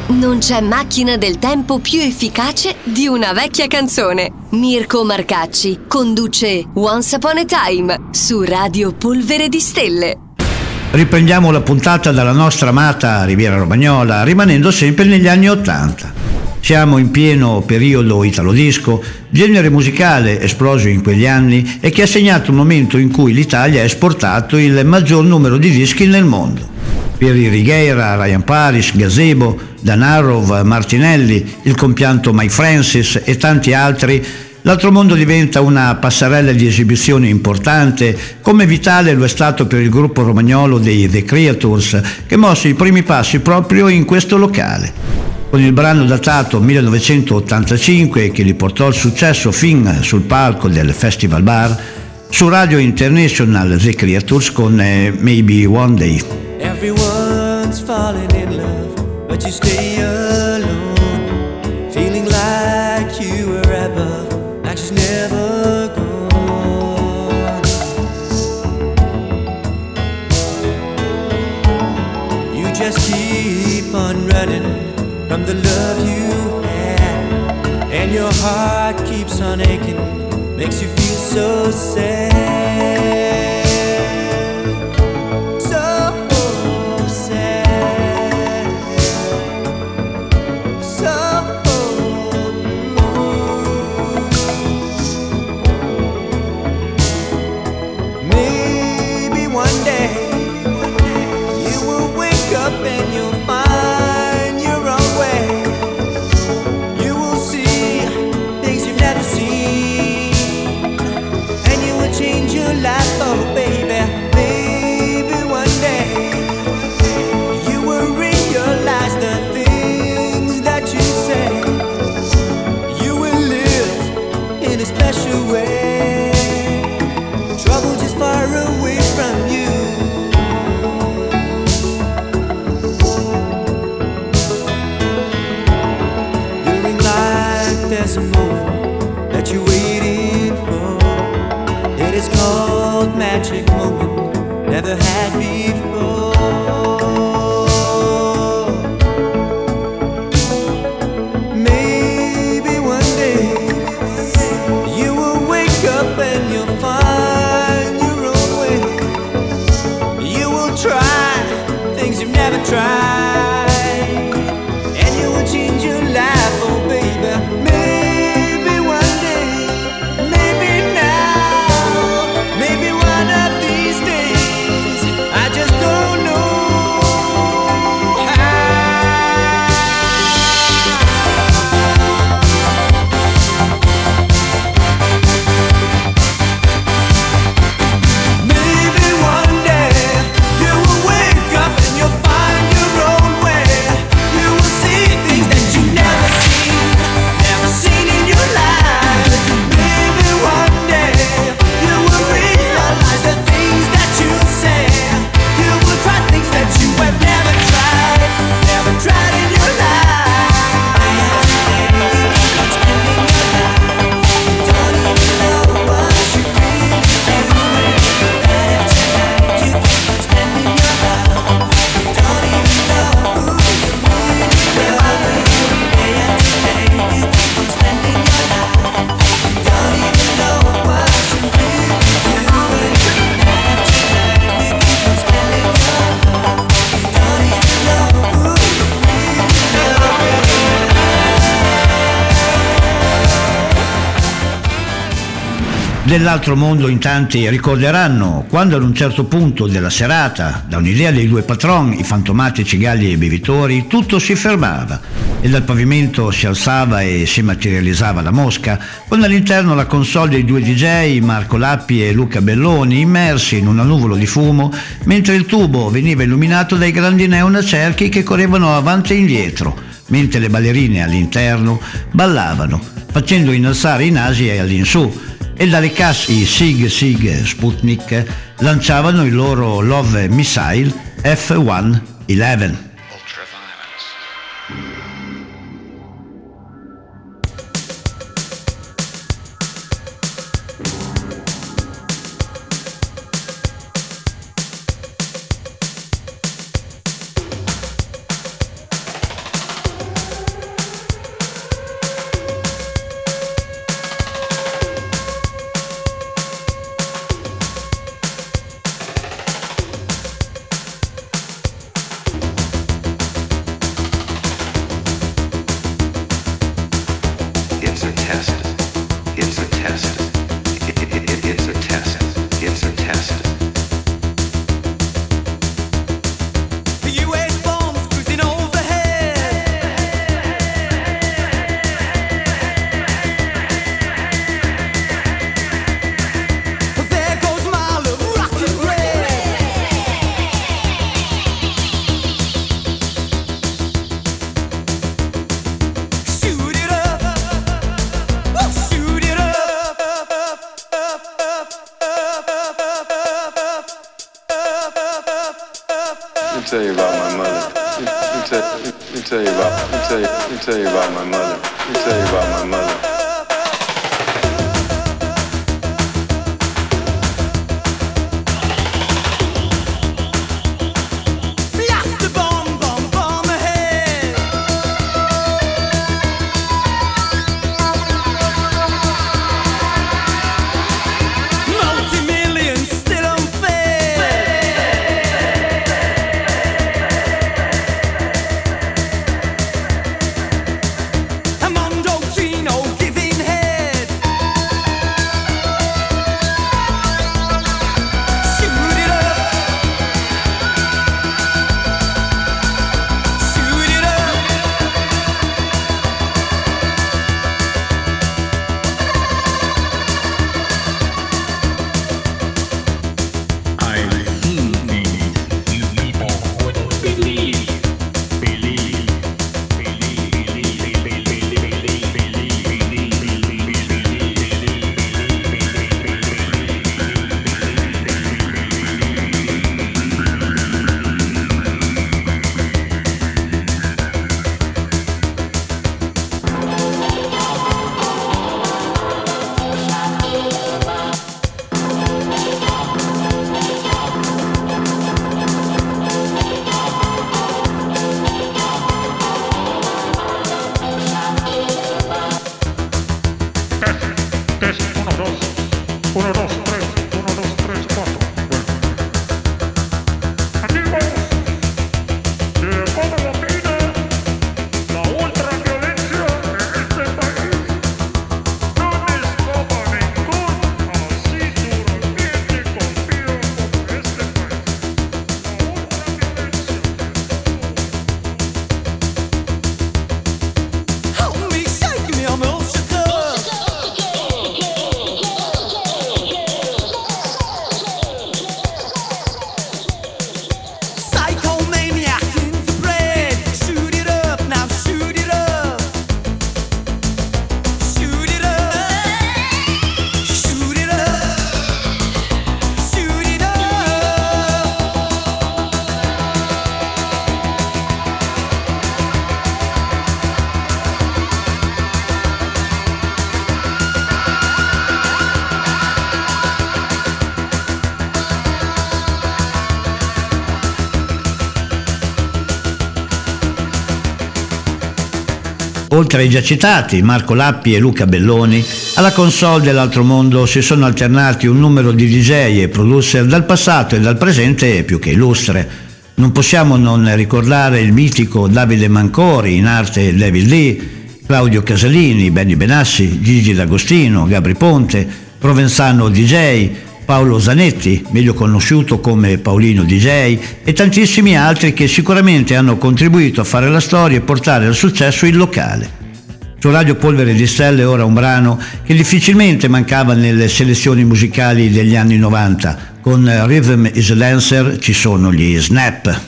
Non c'è macchina del tempo più efficace di una vecchia canzone. Mirko Marcacci conduce Once Upon a Time su Radio Polvere di Stelle. Riprendiamo la puntata dalla nostra amata Riviera Romagnola, rimanendo sempre negli anni '80. Siamo in pieno periodo italo-disco, genere musicale esploso in quegli anni e che ha segnato un momento in cui l'Italia ha esportato il maggior numero di dischi nel mondo. Pieri Righeira, Ryan Paris, Gazebo, Dan Arrow, Martinelli, il compianto Mike Francis e tanti altri, l'altro mondo diventa una passerella di esibizione importante, come vitale lo è stato per il gruppo romagnolo dei The Creatures, che mosse i primi passi proprio in questo locale. Con il brano datato 1985 che li portò al successo fin sul palco del Festival Bar, su Radio International The Creatures con Maybe One Day. Everyone's falling in love, but you stay alone, feeling like you were ever, like she's never gone. You just keep on running from the love you had, and your heart keeps on aching, makes you feel so sad. There's a moment that you're waiting for. It is called magic moment, never had before. Maybe one day you will wake up and you'll find your own way. You will try things you've never tried, and you will change your life, oh baby. Dell'altro mondo in tanti ricorderanno quando ad un certo punto della serata, da un'idea dei due patron, i fantomatici galli e bevitori, tutto si fermava e dal pavimento si alzava e si materializzava la mosca, con all'interno la console dei due DJ, Marco Lappi e Luca Belloni, immersi in una nuvola di fumo, mentre il tubo veniva illuminato dai grandi neon a cerchi che correvano avanti e indietro, mentre le ballerine all'interno ballavano, facendo innalzare i nasi all'insù, e dalle casse i Sig Sig Sputnik lanciavano il loro Love Missile F-111. tell you about my mother. Let me tell you about my mother. Oltre ai già citati, Marco Lappi e Luca Belloni, alla console dell'altro mondo si sono alternati un numero di DJ e producer dal passato e dal presente più che illustre. Non possiamo non ricordare il mitico Davide Mancori, in arte David Lee, Claudio Casalini, Benny Benassi, Gigi D'Agostino, Gabri Ponte, Provenzano DJ, Paolo Zanetti, meglio conosciuto come Paolino DJ, e tantissimi altri che sicuramente hanno contribuito a fare la storia e portare al successo il locale. Su Radio Polvere di Stelle ora un brano che difficilmente mancava nelle selezioni musicali degli anni 90. Con Rhythm is a Dancer ci sono gli Snap.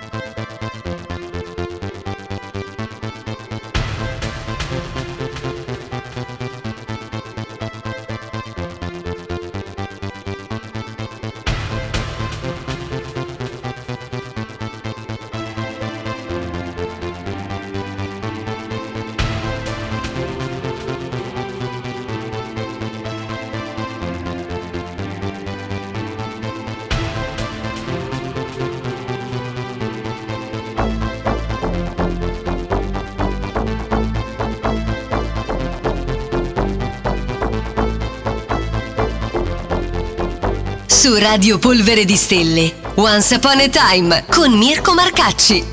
Su Radio Polvere di Stelle, Once Upon a Time con Mirko Marcacci.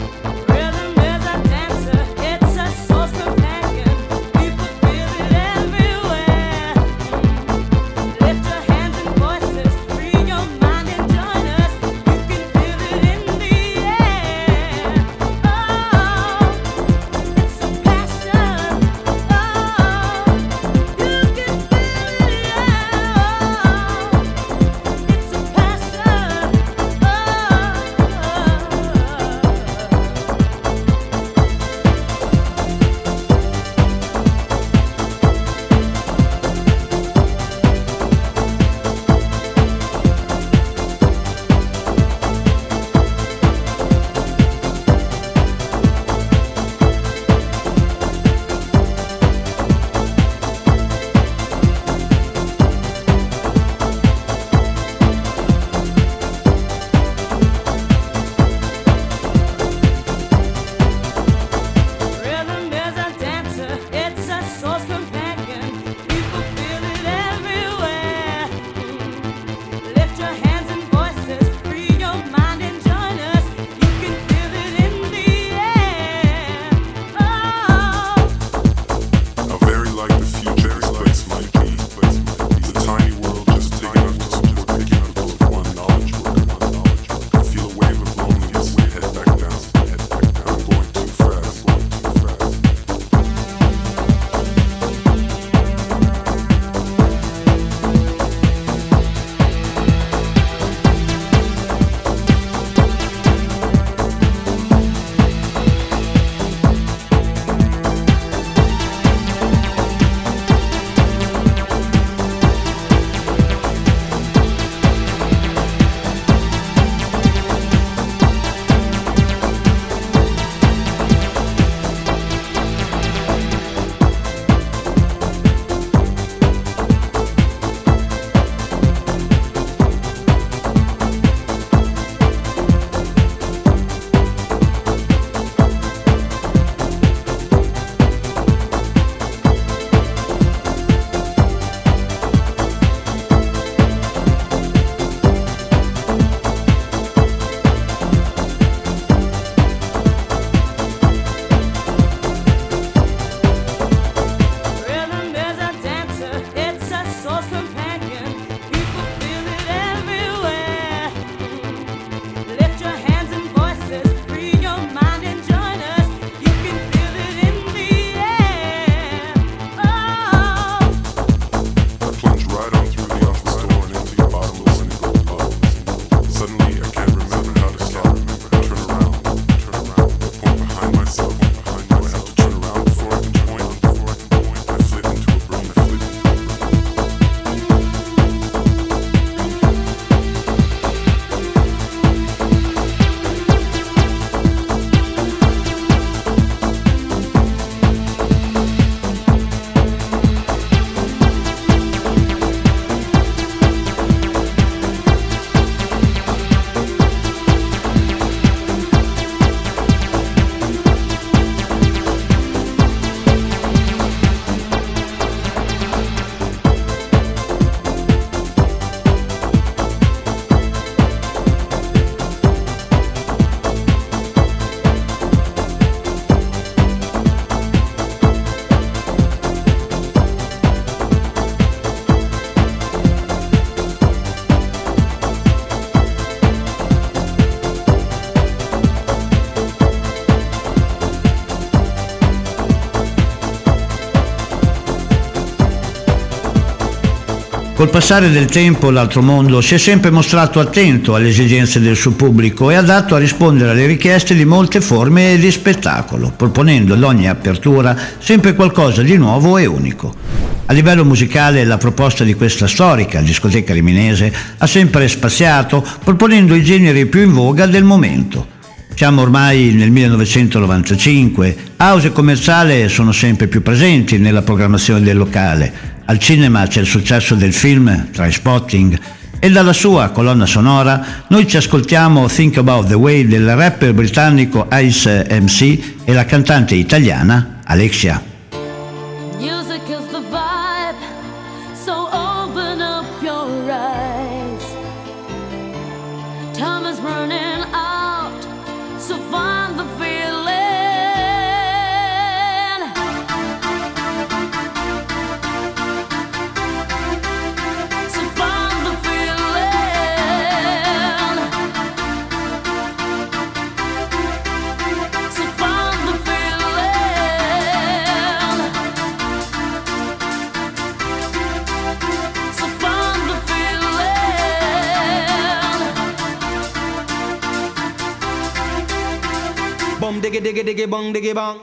Col passare del tempo l'altro mondo si è sempre mostrato attento alle esigenze del suo pubblico e adatto a rispondere alle richieste di molte forme di spettacolo, proponendo ad ogni apertura sempre qualcosa di nuovo e unico. A livello musicale la proposta di questa storica discoteca riminese ha sempre spaziato, proponendo i generi più in voga del momento. Siamo ormai nel 1995, house e commerciale sono sempre più presenti nella programmazione del locale. Al cinema c'è il successo del film Trainspotting e dalla sua colonna sonora noi ci ascoltiamo Think About the Way del rapper britannico Ice MC e la cantante italiana Alexia. Music is the vibe, so open up your eyes. Time is running out, so find the feeling. So find the feeling. So find the feeling. So find the feeling. Bum diggy diggy diggy bong diggy bong.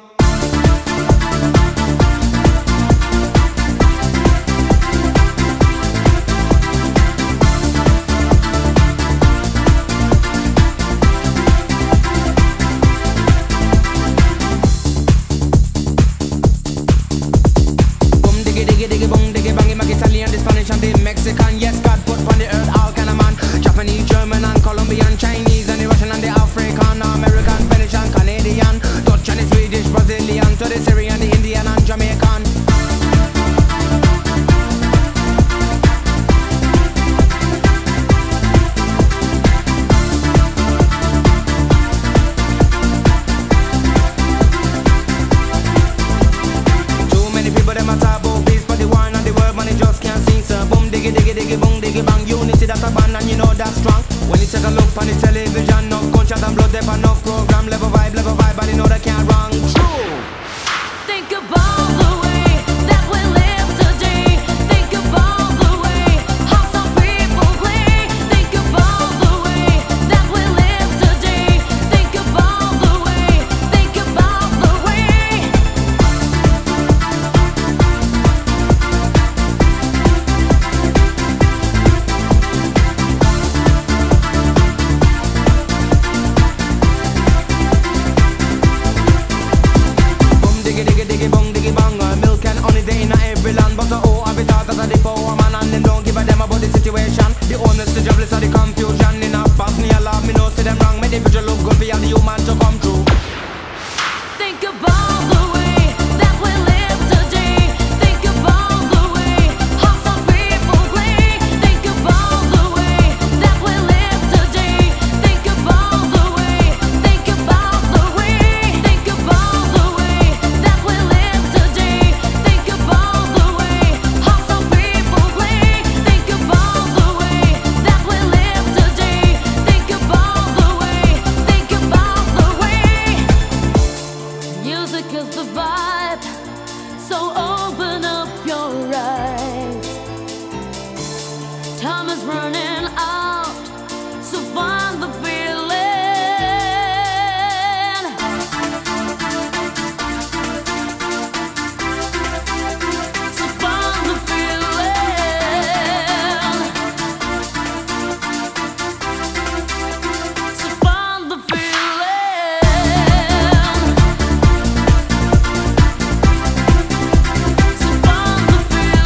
Bum diggy diggy diggy bong diggy bang. Make Italian, the Spanish and the Mexican. Yes, God put on the earth all kind of man. Japanese, German and Colombian, Chinese and the Russian and the African, American, Venetian, Canadian, Dutch and the Swedish, Brazilian, to the Syrian, the Indian and Jamaican. Too many people them a talk about peace, but the war and the world man they just can't sing. So boom diggy diggy diggy boom diggy bang. Unity that's a band and you know that's strong. When you take a look on the television, no gunshot and blood, there enough program, level vibe, and you know that can't wrong. True. Think about the way that we live today. Think about the way how some people play. Think about the way that we live today. Think about the way. Think about the way. Boom diggy diggy diggy bong diggy bang. Milk and honey they in every land, but oh, I be thought that the power man and them don't give a damn about the situation. The owners, the jobless, and the confusion in a past me a love me no see them wrong. Me the future look good for all the human to come true. Think about the way that we live today. Think about the way how some people play. Think about the way that we live today. Think about the way. Think about the way. Think about the way that we live today. Think about the way how some people play. Think about the way that we live today. Think about the way. Think about the way. Music is the vibe, so open up your eyes. Time is running out, so find the feeling. So find the feeling. So find the feeling. So find the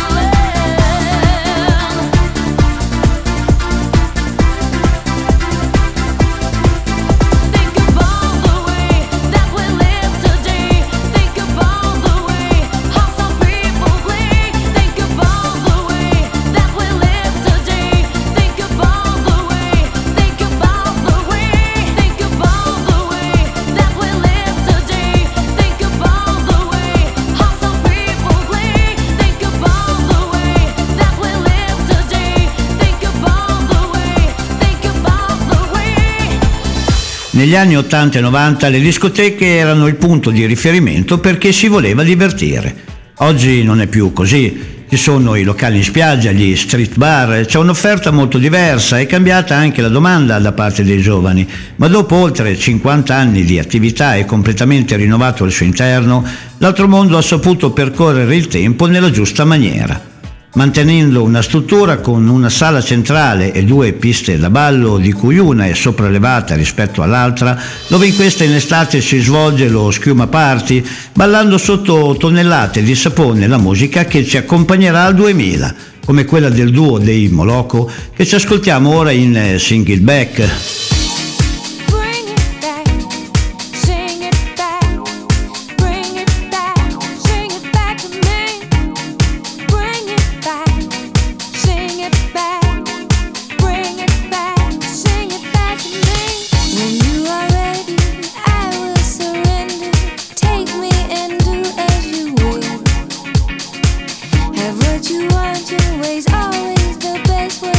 feeling. Think about the way that we live today. Think about the way how some people play. Think about the way that we live today. Think about the way. Think about the way. Think about the way that we live today. Think about the way how some people play. Think about the way that we live today. Think about the way. Think about the way. Negli anni 80 e 90 le discoteche erano il punto di riferimento perché si voleva divertire. Oggi non è più così. Ci sono i locali in spiaggia, gli street bar, c'è un'offerta molto diversa, è cambiata anche la domanda da parte dei giovani, ma dopo oltre 50 anni di attività e completamente rinnovato il suo interno, l'altro mondo ha saputo percorrere il tempo nella giusta maniera, mantenendo una struttura con una sala centrale e 2 piste da ballo, di cui una è sopraelevata rispetto all'altra, dove in questa in estate si svolge lo Schiuma Party, ballando sotto tonnellate di sapone la musica che ci accompagnerà al 2000, come quella del duo dei Moloko che ci ascoltiamo ora in Sing It Back. Bring it back, sing it back, bring it back, sing it back to me. Bring it back, sing it back, bring it back, sing it back to me. When you are ready, I will surrender. Take me and do as you will. Have what you want, your way's always the best way.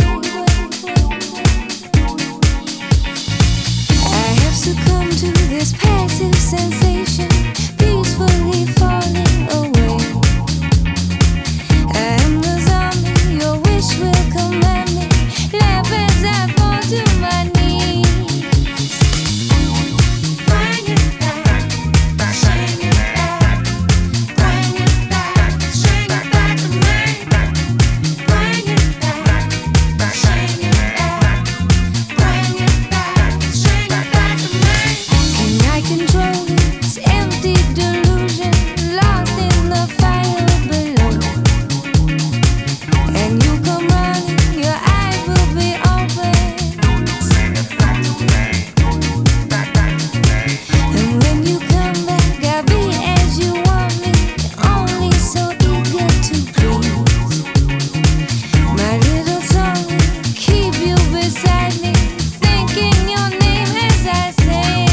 I have succumbed to this passive sensation, peacefully falling away. I am the zombie, your wish will command me. Laugh as I fall to my knees. Bring it back, sing it back. Bring it back, sing it back to me. Bring it back, sing it back. Bring it back, sing it back to me. Can I control this empty delusion, lost in the fire below? And you come running, your eyes will be open. And when you come back, I'll be as you want me, only so eager to please. My little song will keep you beside me, thinking your name as I sing.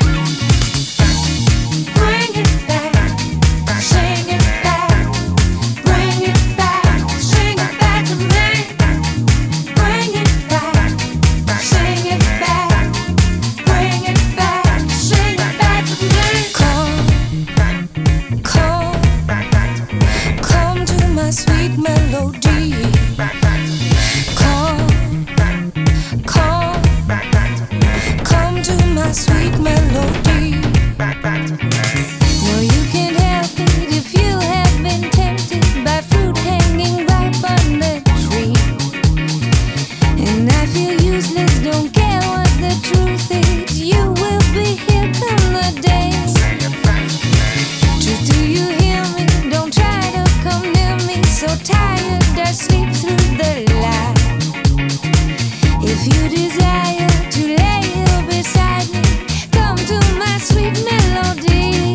Bring it back, sing it back. Bring it back, sing it back to me. Bring it back, sing it back. Bring it back, sing it back to me. Come to my sweet melody. Come to my sweet melody. No, you can't help it if you have been tempted by fruit hanging ripe on the tree. And I feel useless, don't care what the truth is. You will be here come the day. Truth, do you hear me? Don't try to come near me. So tired, I sleep through the light. If you desire to lay here beside me, come to my sweet melody.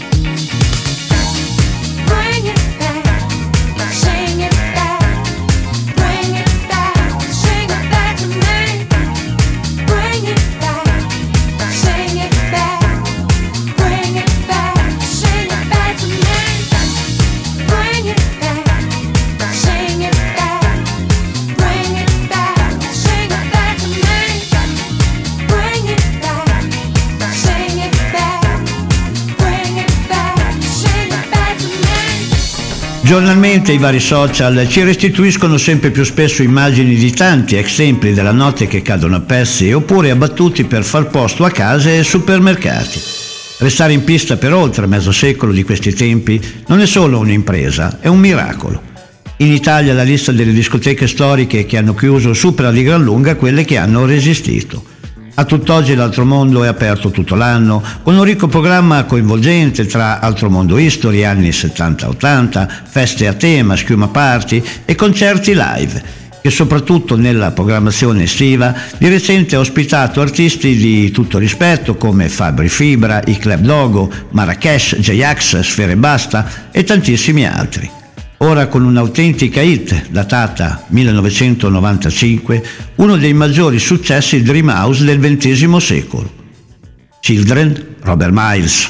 Bring it back, sing it back. Bring it back, sing it back to me. Bring it back, sing it back. Bring it back, sing it back to me. Bring it back, sing it back. Bring it back, sing it back to me. Bring it back, sing it back. Bring it back, sing it back to me. Giornalmente i vari social ci restituiscono sempre più spesso immagini di tanti exempli della notte che cadono a pezzi oppure abbattuti per far posto a case e supermercati. Restare in pista per oltre mezzo secolo di questi tempi non è solo un'impresa, è un miracolo. In Italia la lista delle discoteche storiche che hanno chiuso supera di gran lunga quelle che hanno resistito. A tutt'oggi l'Altro Mondo è aperto tutto l'anno, con un ricco programma coinvolgente tra Altro Mondo History anni 70-80, feste a tema, Schiuma Party e concerti live, che soprattutto nella programmazione estiva di recente ha ospitato artisti di tutto rispetto come Fabri Fibra, i Club Dogo, Marrakesh, J-Ax, Sfere Basta e tantissimi altri. Ora con un'autentica hit datata 1995, uno dei maggiori successi Dream House del XX secolo. Children, Robert Miles.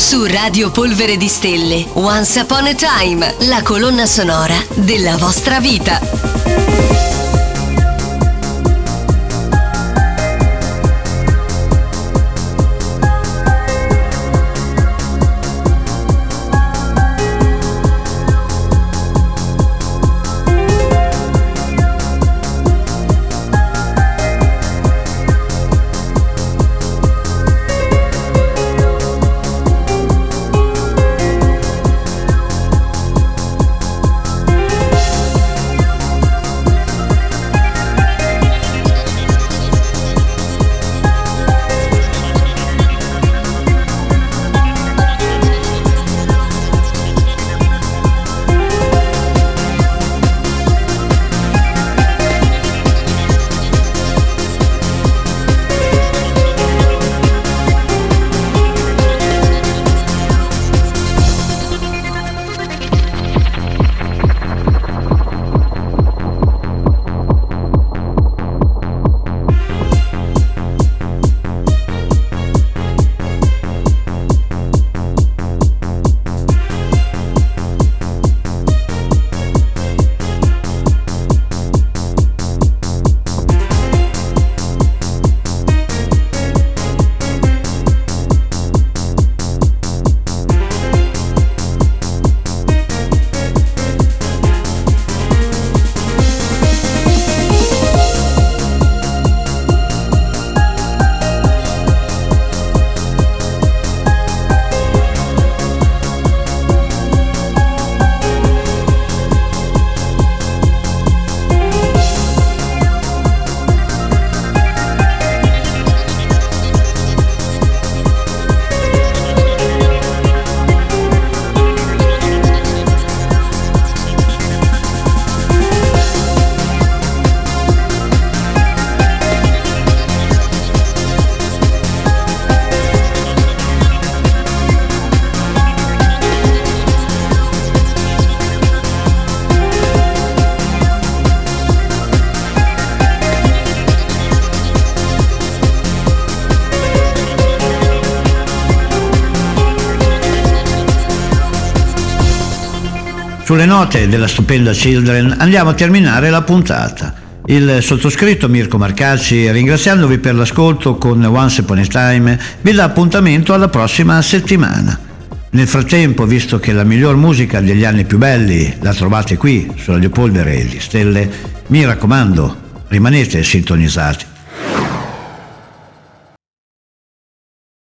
Su Radio Polvere di Stelle, Once Upon a Time, la colonna sonora della vostra vita. Sulle note della stupenda Children andiamo a terminare la puntata. Il sottoscritto Mirko Marcacci, ringraziandovi per l'ascolto con Once Upon a Time, vi dà appuntamento alla prossima settimana. Nel frattempo, visto che la miglior musica degli anni più belli la trovate qui su Radio Polvere di Stelle, mi raccomando, rimanete sintonizzati.